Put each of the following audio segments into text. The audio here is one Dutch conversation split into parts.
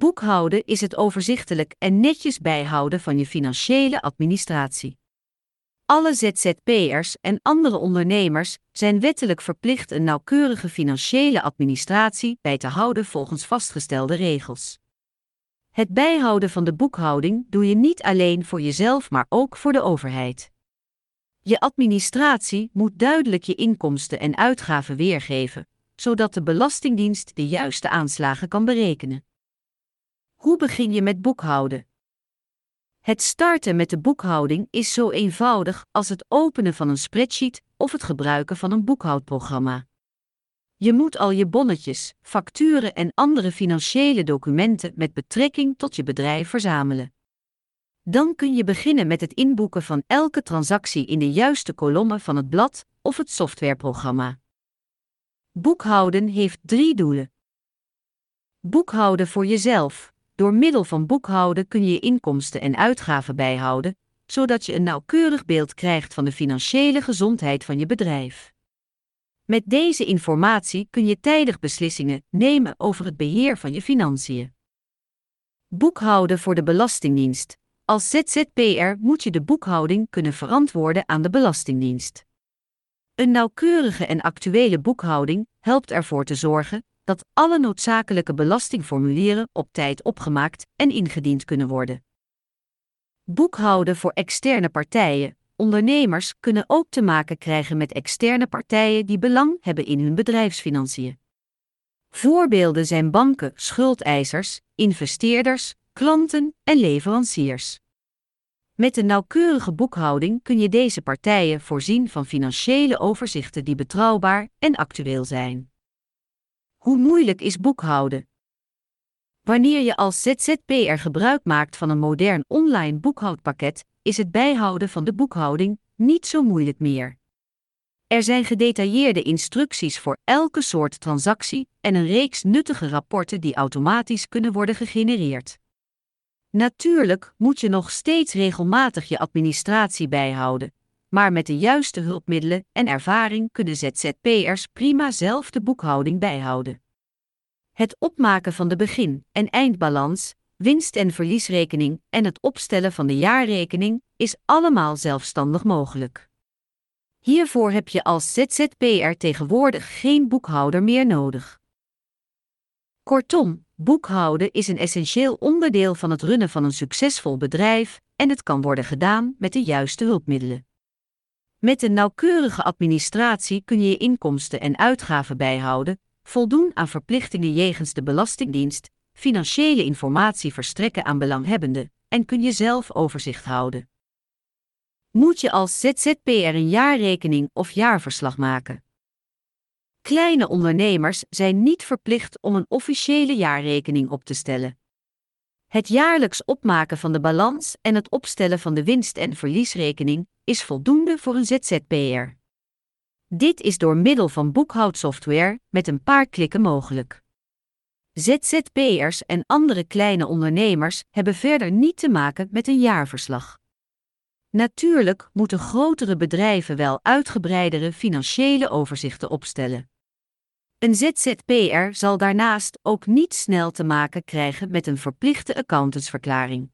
Boekhouden is het overzichtelijk en netjes bijhouden van je financiële administratie. Alle ZZP'ers en andere ondernemers zijn wettelijk verplicht een nauwkeurige financiële administratie bij te houden volgens vastgestelde regels. Het bijhouden van de boekhouding doe je niet alleen voor jezelf, maar ook voor de overheid. Je administratie moet duidelijk je inkomsten en uitgaven weergeven, zodat de Belastingdienst de juiste aanslagen kan berekenen. Hoe begin je met boekhouden? Het starten met de boekhouding is zo eenvoudig als het openen van een spreadsheet of het gebruiken van een boekhoudprogramma. Je moet al je bonnetjes, facturen en andere financiële documenten met betrekking tot je bedrijf verzamelen. Dan kun je beginnen met het inboeken van elke transactie in de juiste kolommen van het blad of het softwareprogramma. Boekhouden heeft 3 doelen. Boekhouden voor jezelf. Door middel van boekhouden kun je je inkomsten en uitgaven bijhouden, zodat je een nauwkeurig beeld krijgt van de financiële gezondheid van je bedrijf. Met deze informatie kun je tijdig beslissingen nemen over het beheer van je financiën. Boekhouden voor de Belastingdienst. Als ZZP'er moet je de boekhouding kunnen verantwoorden aan de Belastingdienst. Een nauwkeurige en actuele boekhouding helpt ervoor te zorgen dat alle noodzakelijke belastingformulieren op tijd opgemaakt en ingediend kunnen worden. Boekhouden voor externe partijen. Ondernemers kunnen ook te maken krijgen met externe partijen die belang hebben in hun bedrijfsfinanciën. Voorbeelden zijn banken, schuldeisers, investeerders, klanten en leveranciers. Met een nauwkeurige boekhouding kun je deze partijen voorzien van financiële overzichten die betrouwbaar en actueel zijn. Hoe moeilijk is boekhouden? Wanneer je als ZZP'er gebruik maakt van een modern online boekhoudpakket, is het bijhouden van de boekhouding niet zo moeilijk meer. Er zijn gedetailleerde instructies voor elke soort transactie en een reeks nuttige rapporten die automatisch kunnen worden gegenereerd. Natuurlijk moet je nog steeds regelmatig je administratie bijhouden, maar met de juiste hulpmiddelen en ervaring kunnen ZZP'ers prima zelf de boekhouding bijhouden. Het opmaken van de begin- en eindbalans, winst- en verliesrekening en het opstellen van de jaarrekening is allemaal zelfstandig mogelijk. Hiervoor heb je als ZZP'er tegenwoordig geen boekhouder meer nodig. Kortom, boekhouden is een essentieel onderdeel van het runnen van een succesvol bedrijf en het kan worden gedaan met de juiste hulpmiddelen. Met een nauwkeurige administratie kun je je inkomsten en uitgaven bijhouden, voldoen aan verplichtingen jegens de Belastingdienst, financiële informatie verstrekken aan belanghebbenden en kun je zelf overzicht houden. Moet je als ZZP'er een jaarrekening of jaarverslag maken? Kleine ondernemers zijn niet verplicht om een officiële jaarrekening op te stellen. Het jaarlijks opmaken van de balans en het opstellen van de winst- en verliesrekening is voldoende voor een ZZP'er. Dit is door middel van boekhoudsoftware met een paar klikken mogelijk. ZZP'ers en andere kleine ondernemers hebben verder niet te maken met een jaarverslag. Natuurlijk moeten grotere bedrijven wel uitgebreidere financiële overzichten opstellen. Een ZZP'er zal daarnaast ook niet snel te maken krijgen met een verplichte accountantsverklaring.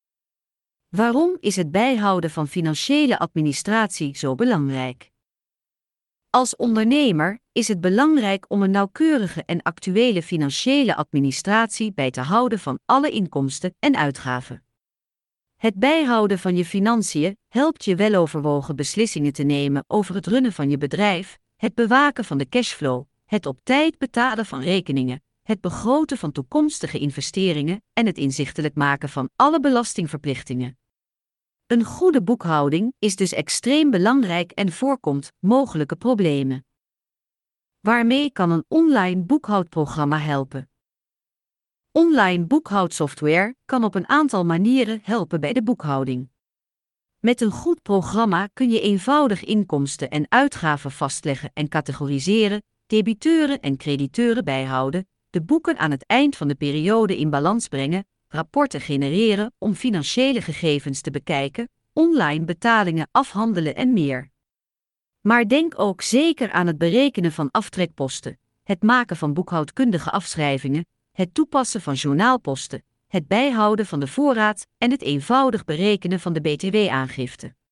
Waarom is het bijhouden van financiële administratie zo belangrijk? Als ondernemer is het belangrijk om een nauwkeurige en actuele financiële administratie bij te houden van alle inkomsten en uitgaven. Het bijhouden van je financiën helpt je weloverwogen beslissingen te nemen over het runnen van je bedrijf, het bewaken van de cashflow, het op tijd betalen van rekeningen, het begroten van toekomstige investeringen en het inzichtelijk maken van alle belastingverplichtingen. Een goede boekhouding is dus extreem belangrijk en voorkomt mogelijke problemen. Waarmee kan een online boekhoudprogramma helpen? Online boekhoudsoftware kan op een aantal manieren helpen bij de boekhouding. Met een goed programma kun je eenvoudig inkomsten en uitgaven vastleggen en categoriseren, debiteuren en crediteuren bijhouden, de boeken aan het eind van de periode in balans brengen, rapporten genereren om financiële gegevens te bekijken, online betalingen afhandelen en meer. Maar denk ook zeker aan het berekenen van aftrekposten, het maken van boekhoudkundige afschrijvingen, het toepassen van journaalposten, het bijhouden van de voorraad en het eenvoudig berekenen van de btw-aangifte.